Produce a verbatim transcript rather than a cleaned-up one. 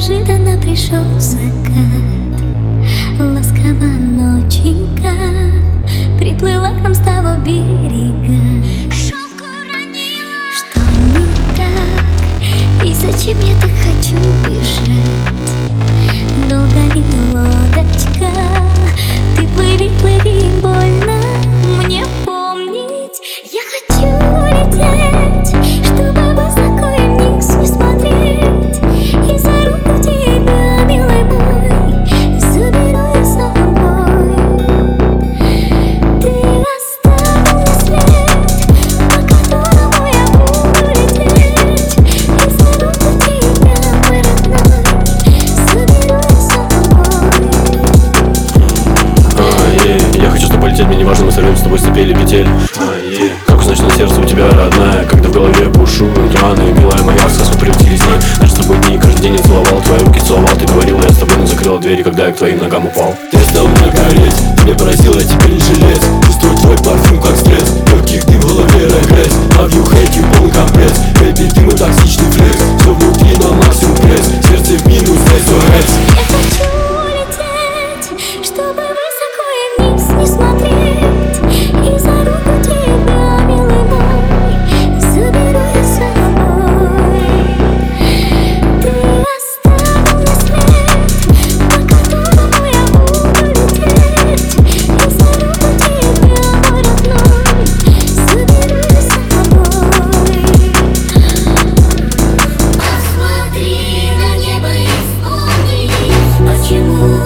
Неожиданно пришел закат, ласково ноченька приплыла к нам с того берега. Шелк уронила, что не так, и зачем я так хочу бежать? Долго ли лодочка, ты плыви, плыви, больно мне помнить. Я хочу лететь, чтобы высоко и вниз не смотреть, и за руку тебя, милый мой, заберу я с собой. Ты оставил след, по которому я буду лететь, и за руку тебя, мой родной, заберу я с собой. Я хочу с тобой полететь, мне не важно, мы сорвем с тобой с цепи или петель. Как узнать, что на сердце у тебя родная, когда в голове бушуют раны, милая моя, в сказку превратились дни. Наши с тобой дни, каждый день я целовал, твои руки целовал, ты говорила, я с тобой, но закрыла двери, когда я к твоим ногам упал. Ты стал меня гореть, меня поразило, я теперь не жилец. Чувствую твой парфюм как стресс, легких дым в голове регресс. Love you, hate you, полный компресс, baby, ты мой токсичный флекс. Все внутри, но максимум пресс, сердце в минус, эс о эс. Я хочу лететь, чтобы высоко и вниз не смотреть, и за руку тебя, милый мой, заберу я с собой. Ты оставил мне след, по которому я буду лететь, и за руку тебя, мой родной, заберу я с собой. Посмотри на небо и вспомни, почему